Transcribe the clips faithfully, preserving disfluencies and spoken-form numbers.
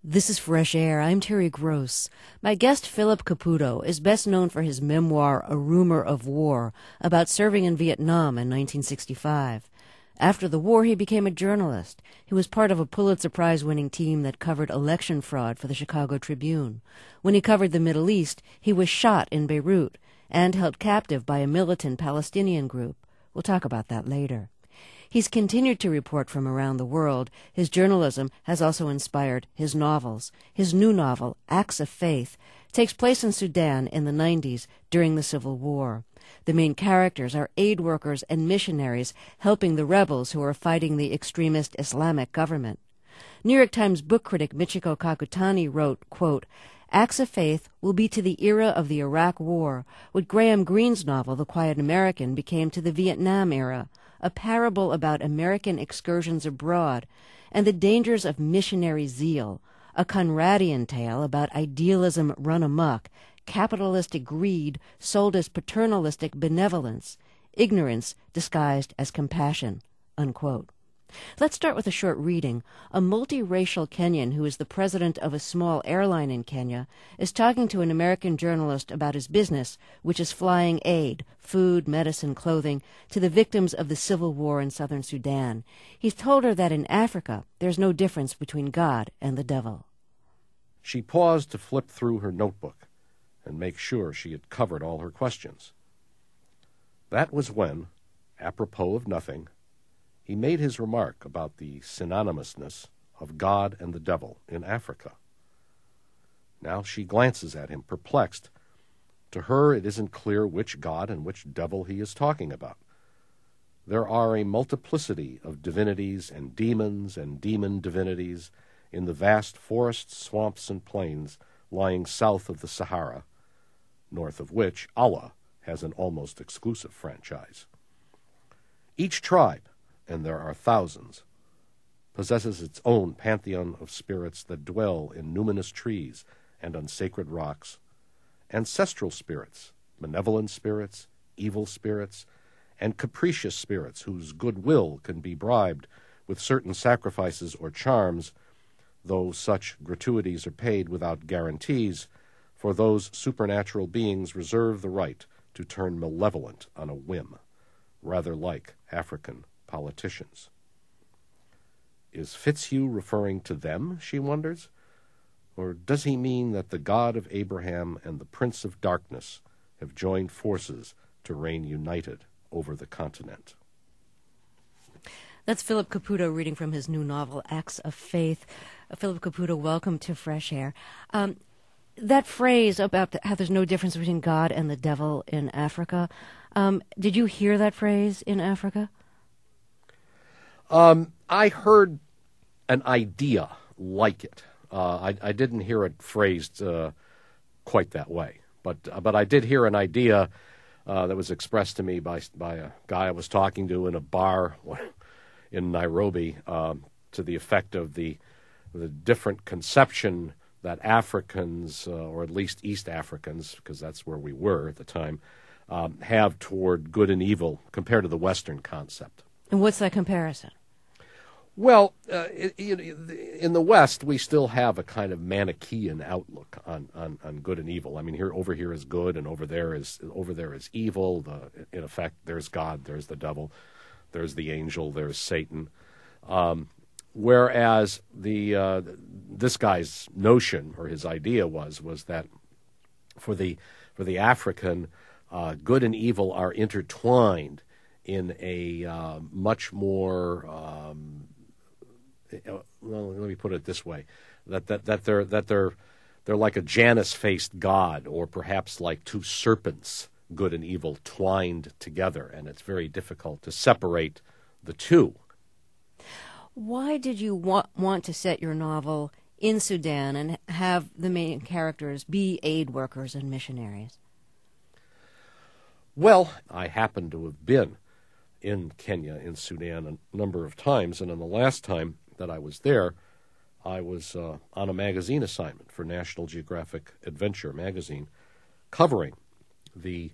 This is Fresh Air. I'm Terry Gross. My guest, Philip Caputo, is best known for his memoir, A Rumor of War, about serving in Vietnam in nineteen sixty-five. After the war, he became a journalist. He was part of a Pulitzer Prize-winning team that covered election fraud for the Chicago Tribune. When he covered the Middle East, he was shot in Beirut and held captive by a militant Palestinian group. We'll talk about that later. He's continued to report from around the world. His journalism has also inspired his novels. His new novel, Acts of Faith, takes place in Sudan in the nineties during the Civil War. The main characters are aid workers and missionaries helping the rebels who are fighting the extremist Islamic government. New York Times book critic Michiko Kakutani wrote, quote, Acts of Faith will be to the era of the Iraq War what Graham Greene's novel, The Quiet American, became to the Vietnam era, a parable about American excursions abroad and the dangers of missionary zeal, a Conradian tale about idealism run amok, capitalistic greed sold as paternalistic benevolence, ignorance disguised as compassion, unquote. Let's start with a short reading. A multiracial Kenyan who is the president of a small airline in Kenya is talking to an American journalist about his business, which is flying aid, food, medicine, clothing, to the victims of the civil war in southern Sudan. He's told her that in Africa there's no difference between God and the devil. She paused to flip through her notebook and make sure she had covered all her questions. That was when, apropos of nothing, he made his remark about the synonymousness of God and the devil in Africa. Now she glances at him, perplexed. To her it isn't clear which God and which devil he is talking about. There are a multiplicity of divinities and demons and demon divinities in the vast forests, swamps, and plains lying south of the Sahara, north of which Allah has an almost exclusive franchise. Each tribe, and there are thousands, possesses its own pantheon of spirits that dwell in numinous trees and on sacred rocks, ancestral spirits, benevolent spirits, evil spirits, and capricious spirits whose goodwill can be bribed with certain sacrifices or charms, though such gratuities are paid without guarantees, for those supernatural beings reserve the right to turn malevolent on a whim, rather like African politicians. Is Fitzhugh referring to them, she wonders? Or does he mean that the God of Abraham and the Prince of Darkness have joined forces to reign united over the continent? That's Philip Caputo reading from his new novel, Acts of Faith. Uh, Philip Caputo, welcome to Fresh Air. Um, that phrase about the, how there's no difference between God and the devil in Africa, um, did you hear that phrase in Africa? Um, I heard an idea like it. Uh, I, I didn't hear it phrased uh, quite that way, but uh, but I did hear an idea uh, that was expressed to me by by a guy I was talking to in a bar in Nairobi, uh, to the effect of the the different conception that Africans, uh, or at least East Africans, because that's where we were at the time, um, have toward good and evil compared to the Western concept. And what's that comparison? Well, uh, in the West, we still have a kind of Manichaean outlook on, on, on good and evil. I mean, here over here is good, and over there is over there is evil. The, in effect, there's God, there's the devil, there's the angel, there's Satan. Um, whereas the uh, this guy's notion or his idea was was that for the for the African, uh, good and evil are intertwined in a uh, much more um, well, let me put it this way: that that that they're that they're they're like a Janus-faced god, or perhaps like two serpents, good and evil, twined together, and it's very difficult to separate the two. Why did you want want to set your novel in Sudan and have the main characters be aid workers and missionaries? Well, I happen to have been in Kenya, in Sudan, a number of times, and on the last time that I was there, I was uh, on a magazine assignment for National Geographic Adventure magazine, covering the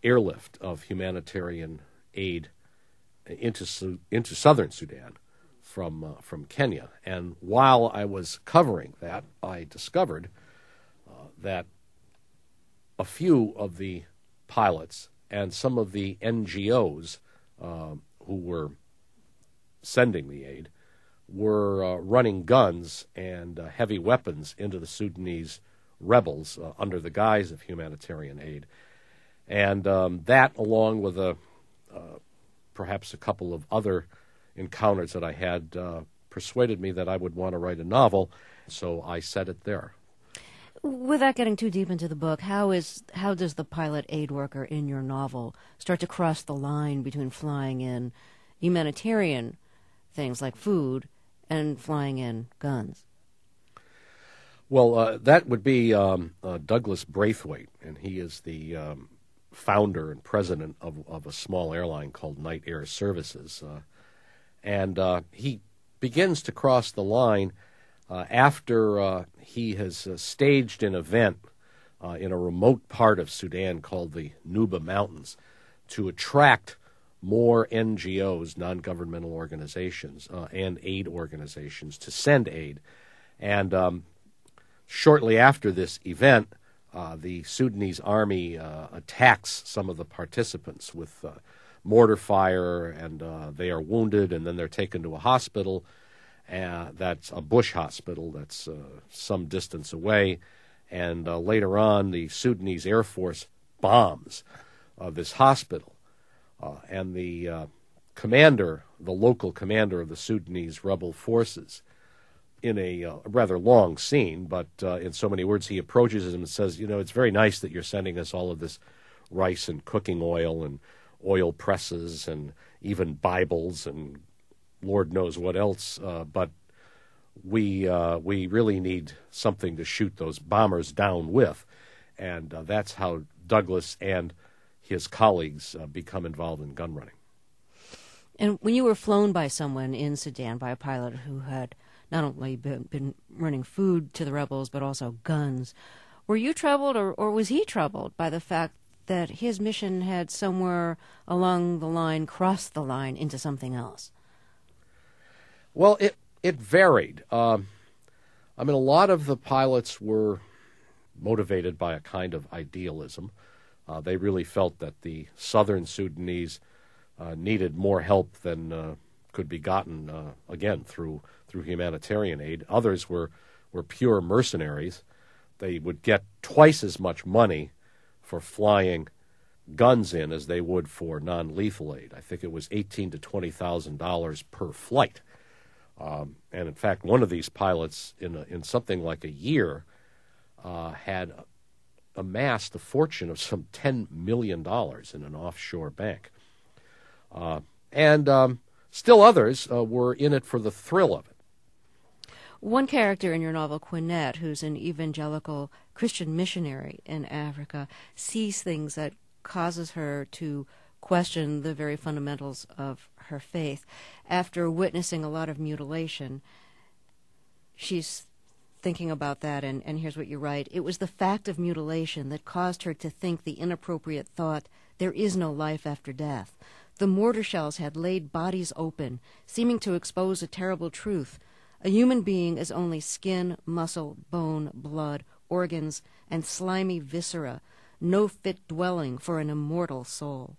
airlift of humanitarian aid into into southern Sudan from uh, from Kenya. And while I was covering that, I discovered uh, that a few of the pilots and some of the N G Os uh, who were sending the aid were uh, running guns and uh, heavy weapons into the Sudanese rebels uh, under the guise of humanitarian aid. And um, that, along with a uh, perhaps a couple of other encounters that I had, uh, persuaded me that I would want to write a novel, so I set it there. Without getting too deep into the book, how is how does the pilot aid worker in your novel start to cross the line between flying in humanitarian things like food and flying in guns? Well, uh, that would be um, uh, Douglas Braithwaite, and he is the um, founder and president of, of a small airline called Knight Air Services. Uh, and uh, he begins to cross the line uh, after uh, he has uh, staged an event uh, in a remote part of Sudan called the Nuba Mountains to attract more N G Os, non-governmental organizations, uh, and aid organizations to send aid. And um, shortly after this event, uh, the Sudanese army uh, attacks some of the participants with uh, mortar fire, and uh, they are wounded, and then they're taken to a hospital. Uh, that's a bush hospital that's uh, some distance away. And uh, later on, the Sudanese Air Force bombs uh, this hospital. Uh, and the uh, commander, the local commander of the Sudanese rebel forces, in a uh, rather long scene, but uh, in so many words, he approaches him and says, you know, it's very nice that you're sending us all of this rice and cooking oil and oil presses and even Bibles and Lord knows what else, uh, but we uh, we really need something to shoot those bombers down with. And uh, that's how Douglas and his colleagues uh, become involved in gun running. And when you were flown by someone in Sudan, by a pilot who had not only been, been running food to the rebels, but also guns, were you troubled, or, or was he troubled by the fact that his mission had somewhere along the line crossed the line into something else? Well, it, it varied. Uh, I mean, a lot of the pilots were motivated by a kind of idealism. Uh, they really felt that the southern Sudanese uh, needed more help than uh, could be gotten, uh, again, through through humanitarian aid. Others were, were pure mercenaries. They would get twice as much money for flying guns in as they would for non-lethal aid. I think it was eighteen to twenty thousand dollars per flight. Um, and in fact, one of these pilots, in a, in something like a year, uh, had amassed a fortune of some ten million dollars in an offshore bank. Uh, and um, still others uh, were in it for the thrill of it. One character in your novel, Quinette, who's an evangelical Christian missionary in Africa, sees things that causes her to question the very fundamentals of her faith. After witnessing a lot of mutilation, she's thinking about that, and, and here's what you write. It was the fact of mutilation that caused her to think the inappropriate thought, there is no life after death. The mortar shells had laid bodies open, seeming to expose a terrible truth. A human being is only skin, muscle, bone, blood, organs, and slimy viscera, no fit dwelling for an immortal soul.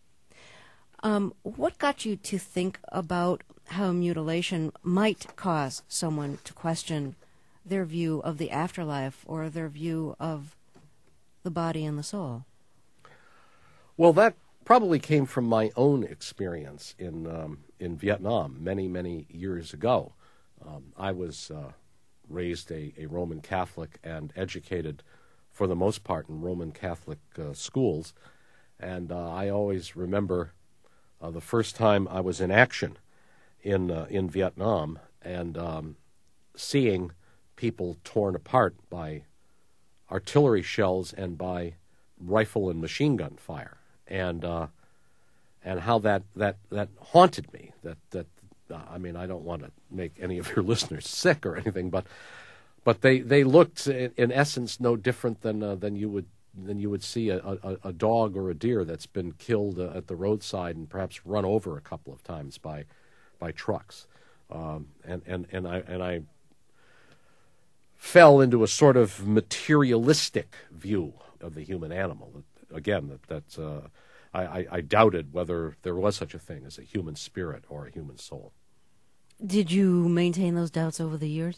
Um, what got you to think about how mutilation might cause someone to question their view of the afterlife or their view of the body and the soul? Well, that probably came from my own experience in um, in Vietnam many, many years ago. Um, I was uh, raised a, a Roman Catholic and educated, for the most part, in Roman Catholic uh, schools. And uh, I always remember uh, the first time I was in action in uh, in Vietnam and um, seeing people torn apart by artillery shells and by rifle and machine gun fire, and uh, and how that, that, that haunted me. That that uh, I mean, I don't want to make any of your listeners sick or anything, but but they, they looked in, in essence no different than uh, than you would than you would see a, a, a dog or a deer that's been killed uh, at the roadside and perhaps run over a couple of times by by trucks. Um, and, and, and I and I fell into a sort of materialistic view of the human animal. Again, that that's uh, I, I, I doubted whether there was such a thing as a human spirit or a human soul. Did you maintain those doubts over the years?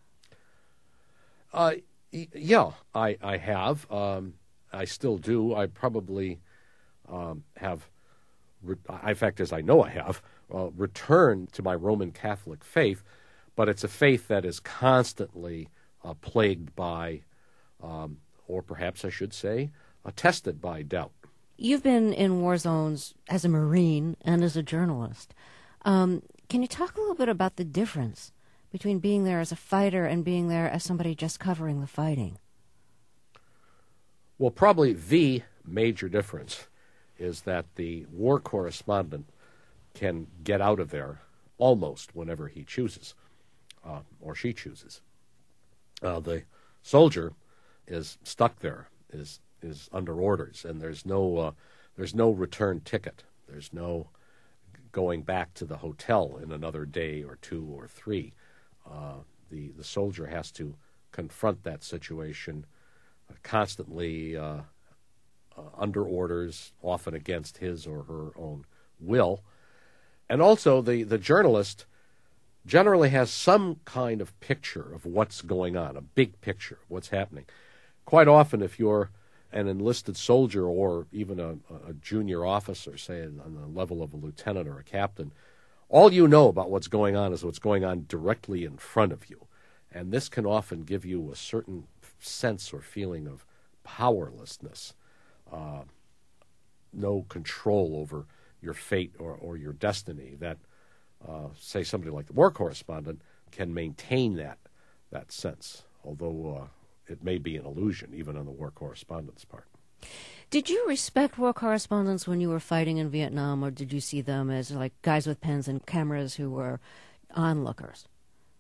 Uh, y- yeah, I I have. Um, I still do. I probably um, have. Re- in fact, as I know I have, uh, returned to my Roman Catholic faith, but it's a faith that is constantly uh, plagued by, um, or perhaps I should say, uh, tested by doubt. You've been in war zones as a Marine and as a journalist. Um, can you talk a little bit about the difference between being there as a fighter and being there as somebody just covering the fighting? Well, probably the major difference is that the war correspondent can get out of there almost whenever he chooses, uh, or she chooses. Uh, the soldier is stuck there, is is under orders, and there's no uh, there's no return ticket. There's no going back to the hotel in another day or two or three. Uh, the the soldier has to confront that situation uh, constantly uh, uh, under orders, often against his or her own will. And also, the, the journalist generally has some kind of picture of what's going on, a big picture of what's happening. Quite often, if you're an enlisted soldier or even a, a junior officer, say on the level of a lieutenant or a captain, all you know about what's going on is what's going on directly in front of you. And this can often give you a certain sense or feeling of powerlessness, uh, no control over your fate or, or your destiny that, uh, say, somebody like the war correspondent can maintain that that sense, although uh, it may be an illusion, even on the war correspondent's part. Did you respect war correspondents when you were fighting in Vietnam, or did you see them as like guys with pens and cameras who were onlookers?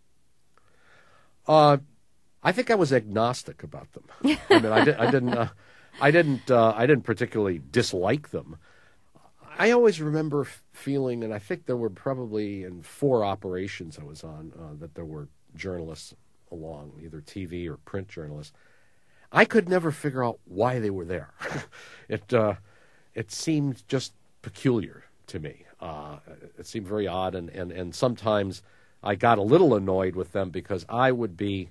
Uh, I think I was agnostic about them. I mean, I, did, I didn't, uh, I didn't, uh, I didn't particularly dislike them. I always remember feeling, and I think there were probably in four operations I was on, uh, that there were journalists along, either T V or print journalists. I could never figure out why they were there. it uh, it seemed just peculiar to me. Uh, it seemed very odd, and, and, and sometimes I got a little annoyed with them because I would be,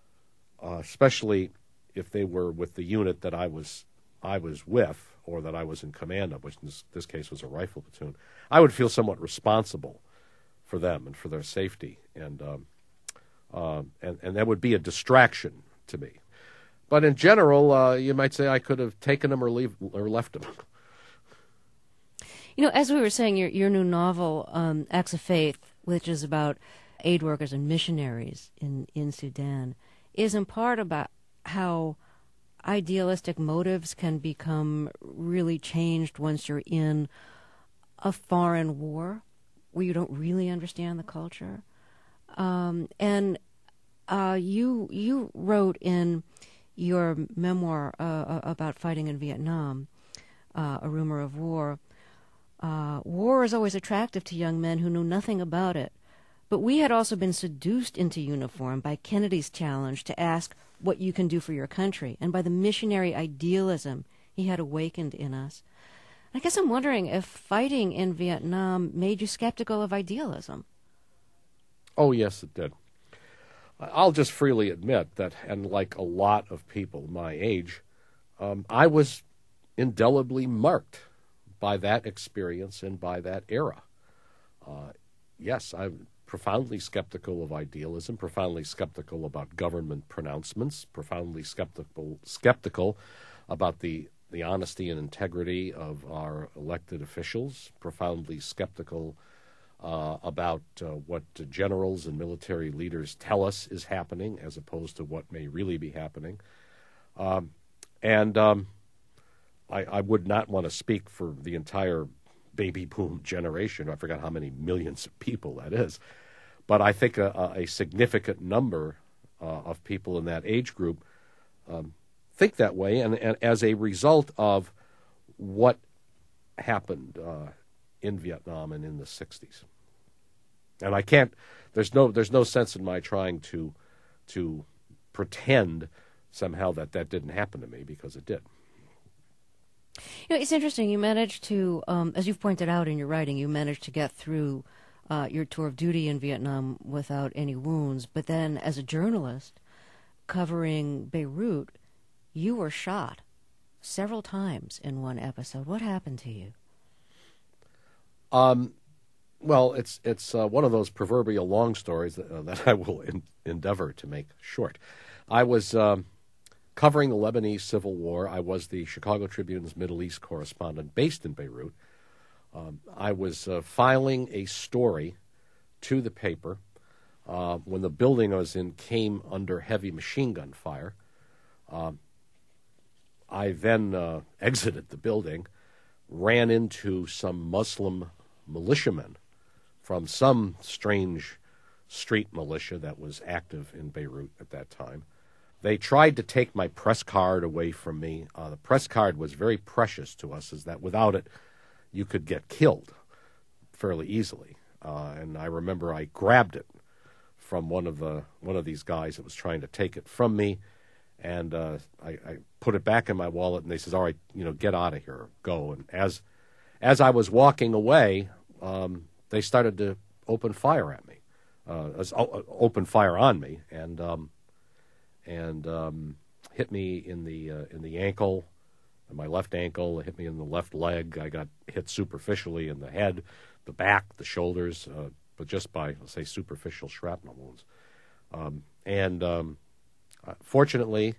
uh, especially if they were with the unit that I was I was with, or that I was in command of, which in this, this case was a rifle platoon, I would feel somewhat responsible for them and for their safety, and um, uh, and and that would be a distraction to me. But in general, uh, you might say I could have taken them or leave or left them. You know, as we were saying, your your new novel, um, Acts of Faith, which is about aid workers and missionaries in, in Sudan, is in part about how idealistic motives can become really changed once you're in a foreign war where you don't really understand the culture. Um, and uh, you you wrote in your memoir uh, about fighting in Vietnam, uh, A Rumor of War, uh, war is always attractive to young men who knew nothing about it. But we had also been seduced into uniform by Kennedy's challenge to ask what you can do for your country, and by the missionary idealism he had awakened in us. I guess I'm wondering if fighting in Vietnam made you skeptical of idealism. Oh, yes, it did. I'll just freely admit that, and like a lot of people my age, um, I was indelibly marked by that experience and by that era. Uh, yes, I'm profoundly skeptical of idealism, profoundly skeptical about government pronouncements, profoundly skeptical skeptical about the, the honesty and integrity of our elected officials, profoundly skeptical uh, about uh, what uh, generals and military leaders tell us is happening as opposed to what may really be happening. Um, and um, I, I would not want to speak for the entire baby boom generation. I forgot how many millions of people that is. But I think a, a significant number uh, of people in that age group um, think that way, and, and as a result of what happened uh, in Vietnam and in the sixties. And I can't. There's no. There's no sense in my trying to to pretend somehow that that didn't happen to me, because it did. You know, it's interesting. You managed to, um, as you've pointed out in your writing, you managed to get through uh, your tour of duty in Vietnam without any wounds. But then, as a journalist covering Beirut, you were shot several times in one episode. What happened to you? Um, well, it's it's uh, one of those proverbial long stories that, uh, that I will in, endeavor to make short. I was um, covering the Lebanese Civil War. I was the Chicago Tribune's Middle East correspondent based in Beirut. Um, I was uh, filing a story to the paper uh, when the building I was in came under heavy machine gun fire. Um, I then uh, exited the building, ran into some Muslim militiamen from some strange street militia that was active in Beirut at that time. They tried to take my press card away from me. Uh, the press card was very precious to us, is that without it, you could get killed fairly easily. Uh, and I remember I grabbed it from one of the one of these guys that was trying to take it from me, and uh, I, I put it back in my wallet. And they says, "All right, you know, get out of here, go." And as as I was walking away, um, they started to open fire at me, uh, as, uh, open fire on me, and um, and um, hit me in the uh, in the ankle, my left ankle. Hit me in the left leg. I got hit superficially in the head, the back, the shoulders, uh, but just by, let's say, superficial shrapnel wounds. Um, and um, uh, fortunately,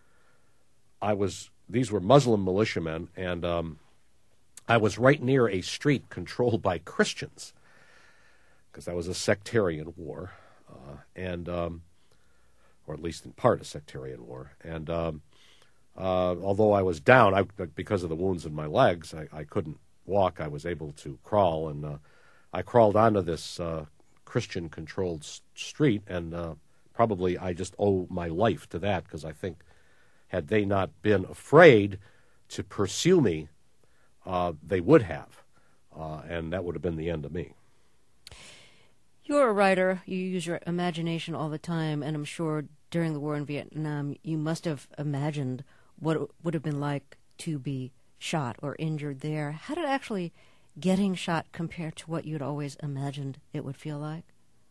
I was. These were Muslim militiamen, and um, I was right near a street controlled by Christians, because that was a sectarian war, uh, and um, or at least in part a sectarian war. And um, uh, although I was down, I, because of the wounds in my legs, I, I couldn't walk. I was able to crawl, and uh, I crawled onto this uh, Christian-controlled s- street, and uh, probably I just owe my life to that, because I think had they not been afraid to pursue me, uh, they would have, uh, and that would have been the end of me. You're a writer. You use your imagination all the time, and I'm sure during the war in Vietnam, you must have imagined what it would have been like to be shot or injured there. How did actually getting shot compare to what you'd always imagined it would feel like?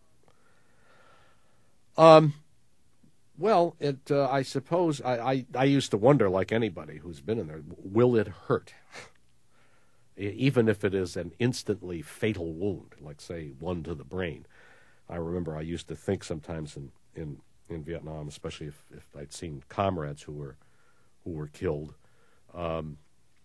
Um, well, it. Uh, I suppose I, I, I used to wonder, like anybody who's been in there, will it hurt? Even if it is an instantly fatal wound, like, say, one to the brain. I remember I used to think sometimes in, in, in Vietnam, especially if, if I'd seen comrades who were who were killed, um,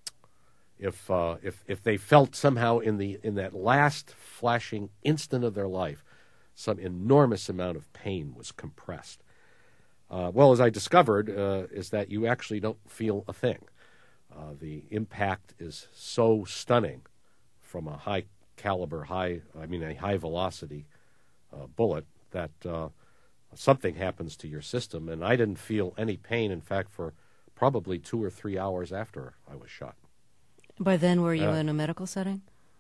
if uh, if if they felt somehow in the in that last flashing instant of their life, some enormous amount of pain was compressed. Uh, well, as I discovered, uh, is that you actually don't feel a thing. Uh, the impact is so stunning from a high caliber, high, I mean, a high velocity uh, bullet that uh, something happens to your system. And I didn't feel any pain, in fact, for probably two or three hours after I was shot. By then, were you uh, in a medical setting?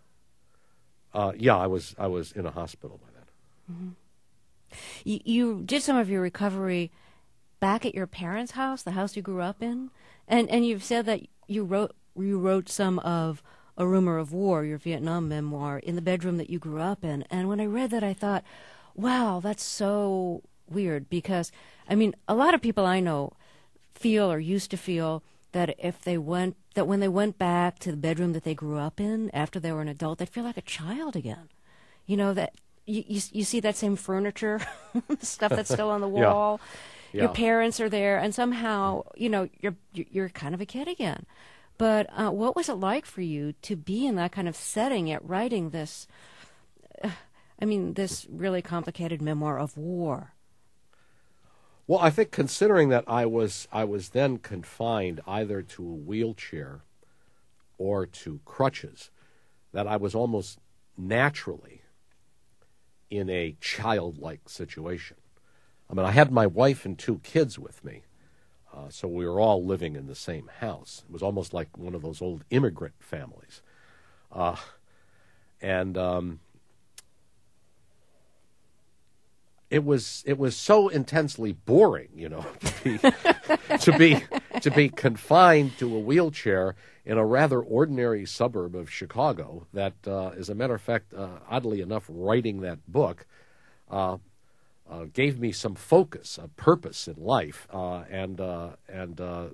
Uh, yeah, I was. I was in a hospital by then. Mm-hmm. You, you did some of your recovery back at your parents' house, the house you grew up in, and and you've said that you wrote you wrote some of A Rumor of War, your Vietnam memoir, in the bedroom that you grew up in. And when I read that, I thought, wow, that's so weird, because I mean, a lot of people I know feel or used to feel that if they went that when they went back to the bedroom that they grew up in after they were an adult, they'd feel like a child again. You know, that you you, you see that same furniture, stuff that's still on the wall. Yeah. Your parents are there, and somehow, you know, you're you're kind of a kid again. But uh, what was it like for you to be in that kind of setting, yet writing this, uh, I mean, this really complicated memoir of war? Well, I think considering that I was I was then confined either to a wheelchair or to crutches, that I was almost naturally in a childlike situation. I mean, I had my wife and two kids with me, uh, so we were all living in the same house. It was almost like one of those old immigrant families. Uh, and um, it was it was so intensely boring, you know, to be to be to be confined to a wheelchair in a rather ordinary suburb of Chicago. That, uh, as a matter of fact, uh, oddly enough, writing that book uh, uh, gave me some focus, a purpose in life, uh, and uh, and uh,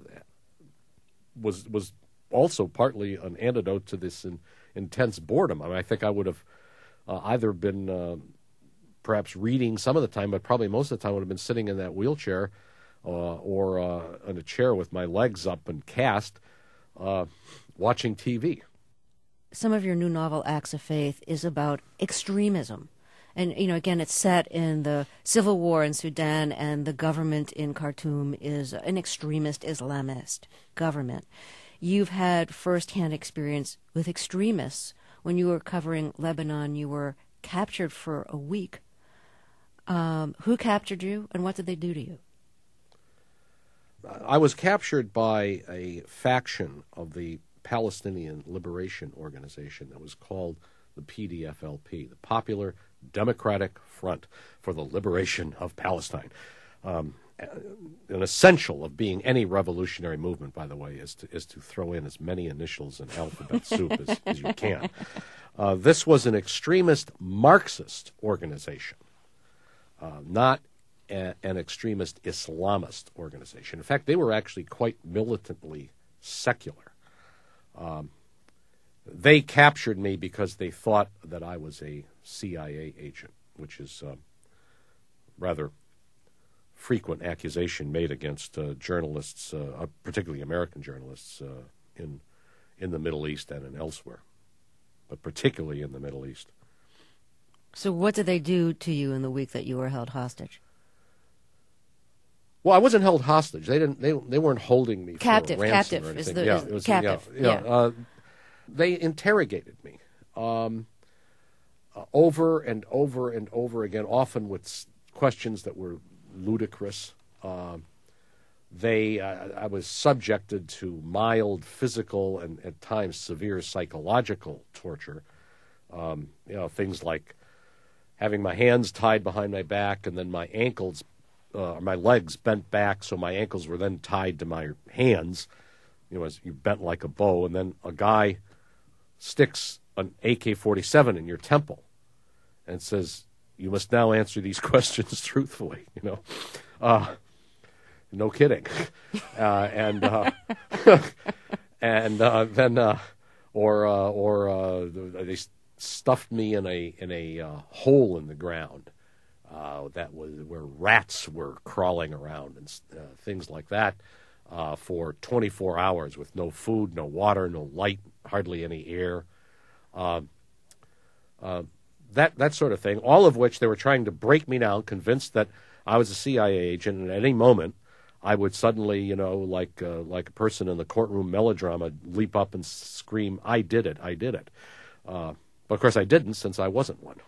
was was also partly an antidote to this in, intense boredom. I mean, I think I would have uh, either been uh, perhaps reading some of the time, but probably most of the time would have been sitting in that wheelchair uh, or uh, in a chair with my legs up and cast, uh, watching T V. Some of your new novel, Acts of Faith, is about extremism. And, you know, again, it's set in the civil war in Sudan, and the government in Khartoum is an extremist Islamist government. You've had firsthand experience with extremists. When you were covering Lebanon, you were captured for a week. Um, who captured you, and what did they do to you? I was captured by a faction of the Palestinian Liberation Organization that was called the P D F L P, the Popular Democratic Front for the Liberation of Palestine. Um, an essential of being any revolutionary movement, by the way, is to is to throw in as many initials in alphabet soup as, as you can. Uh, this was an extremist Marxist organization, uh, not a, an extremist Islamist organization. In fact, they were actually quite militantly secular. Um, they captured me because they thought that I was a C I A agent, which is uh, rather frequent accusation made against uh, journalists, uh, particularly American journalists, uh, in in the Middle East and in elsewhere, but particularly in the Middle East. So what did they do to you in the week that you were held hostage? Well, I wasn't held hostage. They didn't. They they weren't holding me captive. for a ransom Captive or is anything. the yeah, is it was, captive. Yeah, yeah. yeah. Uh, they interrogated me um, uh, over and over and over again, often with s- questions that were ludicrous. Uh, they, uh, I was subjected to mild physical and at times severe psychological torture. Um, you know, things like having my hands tied behind my back and then my ankles, uh, my legs bent back, so my ankles were then tied to my hands. You know, as you bent like a bow, and then a guy sticks an A K forty-seven in your temple and says, "You must now answer these questions truthfully." You know, uh, no kidding. uh, and uh, and uh, then, uh, or uh, or uh, they stuffed me in a in a uh, hole in the ground uh, that was where rats were crawling around and uh, things like that uh, for twenty-four hours with no food, no water, no light, hardly any air. Uh, uh, That that sort of thing, all of which they were trying to break me down, convinced that I was a C I A agent, and at any moment I would suddenly, you know, like uh, like a person in the courtroom melodrama, leap up and scream, "I did it, I did it." Uh, but of course I didn't, since I wasn't one.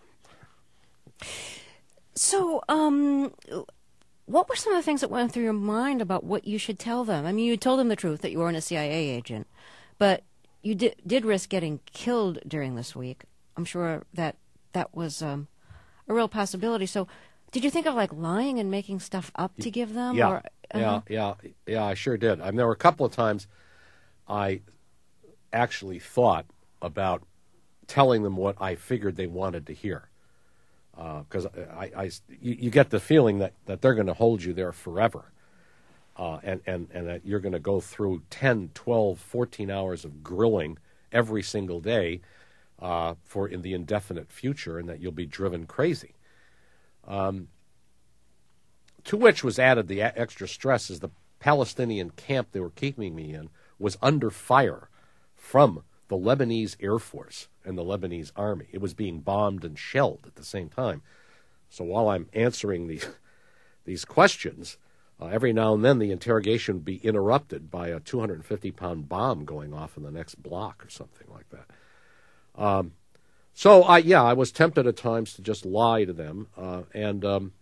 So, um, what were some of the things that went through your mind about what you should tell them? I mean, you told them the truth, that you weren't a C I A agent, but you did, did risk getting killed during this week. I'm sure that that was um, a real possibility. So did you think of, like, lying and making stuff up to give them? Yeah, or, uh-huh. yeah, yeah, yeah, I sure did. I mean, there were a couple of times I actually thought about telling them what I figured they wanted to hear. Because uh, I, I, you, you get the feeling that, that they're going to hold you there forever. Uh, and, and, and that you're going to go through ten, twelve, fourteen hours of grilling every single day uh, for in the indefinite future, and that you'll be driven crazy. Um, to which was added the a- extra stress as the Palestinian camp they were keeping me in was under fire from the Lebanese Air Force and the Lebanese Army. It was being bombed and shelled at the same time. So while I'm answering these, these questions, uh, every now and then the interrogation would be interrupted by a two hundred fifty pound bomb going off in the next block or something like that. Um, so, I yeah, I was tempted at times to just lie to them. Uh, and, um,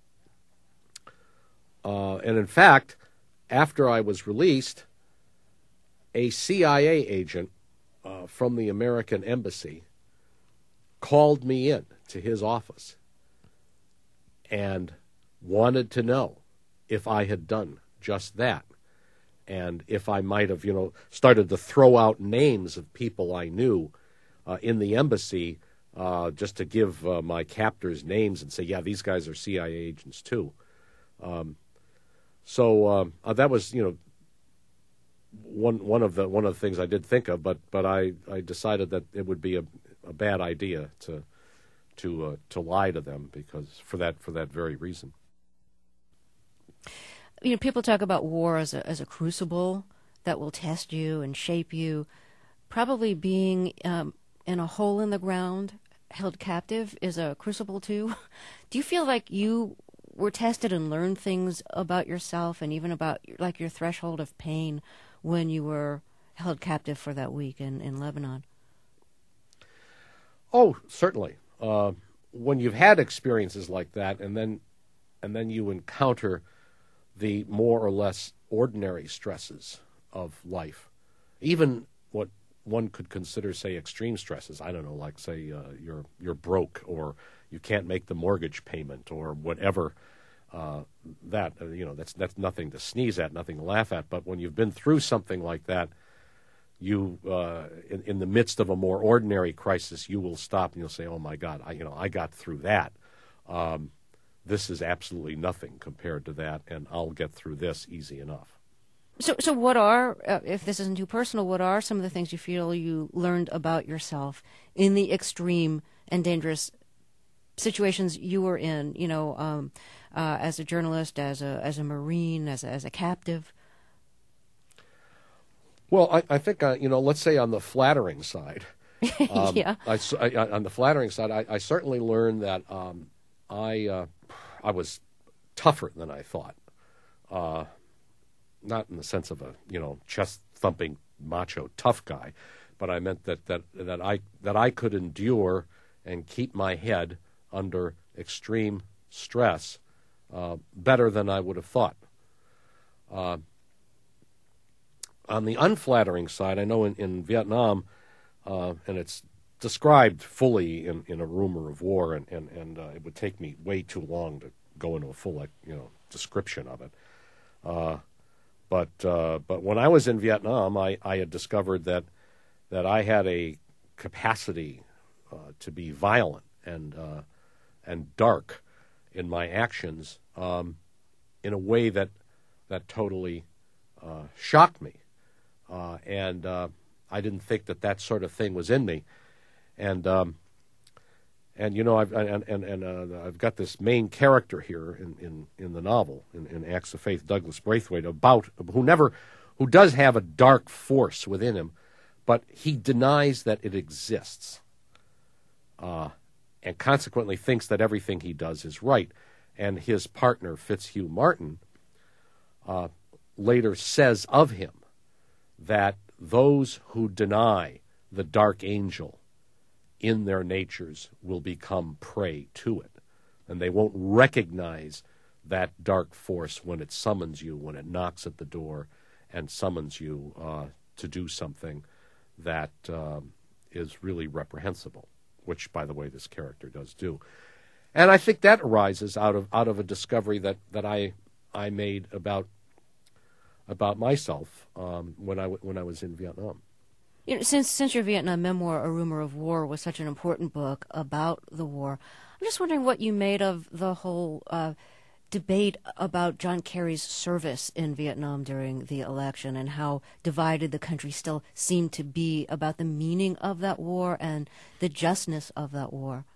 uh, and in fact, after I was released, a C I A agent uh, from the American Embassy called me in to his office and wanted to know if I had done just that. And if I might have, you know, started to throw out names of people I knew uh, in the embassy uh, just to give uh, my captors names and say, yeah, these guys are C I A agents too. Um, so uh, uh, that was, you know, one one of the one of the things I did think of, but but I, I decided that it would be a, a bad idea to to uh, to lie to them because for that for that very reason. You know, people talk about war as a as a crucible that will test you and shape you. Probably being um, in a hole in the ground, held captive, is a crucible too. Do you feel like you were tested and learned things about yourself and even about like your threshold of pain when you were held captive for that week in, in Lebanon? Oh, certainly. Uh, when you've had experiences like that, and then and then you encounter the more or less ordinary stresses of life, even what one could consider, say, extreme stresses. I don't know, like say uh, you're you're broke, or you can't make the mortgage payment, or whatever. Uh, that uh, you know, that's that's nothing to sneeze at, nothing to laugh at. But when you've been through something like that, you uh, in, in the midst of a more ordinary crisis, you will stop and you'll say, "Oh my God, I you know I got through that. Um, this is absolutely nothing compared to that, and I'll get through this easy enough." So, so what are, uh, if this isn't too personal, what are some of the things you feel you learned about yourself in the extreme and dangerous situations you were in? You know, um, uh, as a journalist, as a as a Marine, as a, as a captive. Well, I, I think uh, you know. Let's say on the flattering side, um, yeah. I, I, on the flattering side, I, I certainly learned that um, I uh, I was tougher than I thought. Uh, not in the sense of a you know chest thumping macho tough guy, but I meant that that that I that I could endure and keep my head under extreme stress uh, better than I would have thought. Uh, on the unflattering side, I know in, in Vietnam, uh, and it's described fully in, in A Rumor of War, and, and, and uh, it would take me way too long to go into a full like, you know description of it. Uh, but uh, but when I was in Vietnam, I, I had discovered that that I had a capacity uh, to be violent and uh, and dark in my actions um, in a way that that totally uh, shocked me, uh, and uh, I didn't think that that sort of thing was in me, and um, and you know I've and and, and uh, I've got this main character here in, in, in the novel in, in Acts of Faith, Douglas Braithwaite, about who never who does have a dark force within him, but he denies that it exists. Uh, and consequently thinks that everything he does is right. And his partner, Fitzhugh Martin, uh, later says of him that those who deny the dark angel in their natures will become prey to it. And they won't recognize that dark force when it summons you, when it knocks at the door and summons you uh, to do something that um, is really reprehensible, which, by the way, this character does do. And I think that arises out of out of a discovery that, that I I made about about myself um, when I when I was in Vietnam. You know, since since your Vietnam memoir, A Rumor of War, was such an important book about the war, I'm just wondering what you made of the whole uh, debate about John Kerry's service in Vietnam during the election and how divided the country still seemed to be about the meaning of that war and the justness of that war.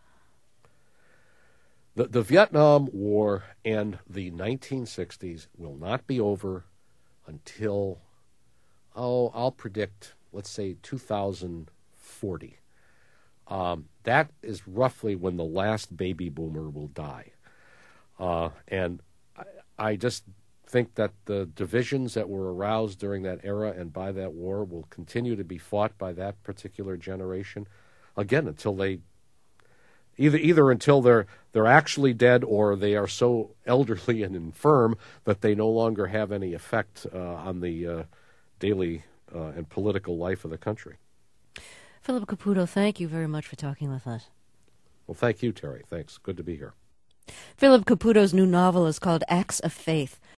The, the Vietnam War and the nineteen sixties will not be over until, oh, I'll predict, let's say two thousand forty. Um, that is roughly when the last baby boomer will die. Uh, and I, I just think that the divisions that were aroused during that era and by that war will continue to be fought by that particular generation, again, until they either either until they're they're actually dead or they are so elderly and infirm that they no longer have any effect uh, on the uh, daily uh, and political life of the country. Philip Caputo, thank you very much for talking with us. Well, thank you, Terry. Thanks. Good to be here. Philip Caputo's new novel is called Acts of Faith.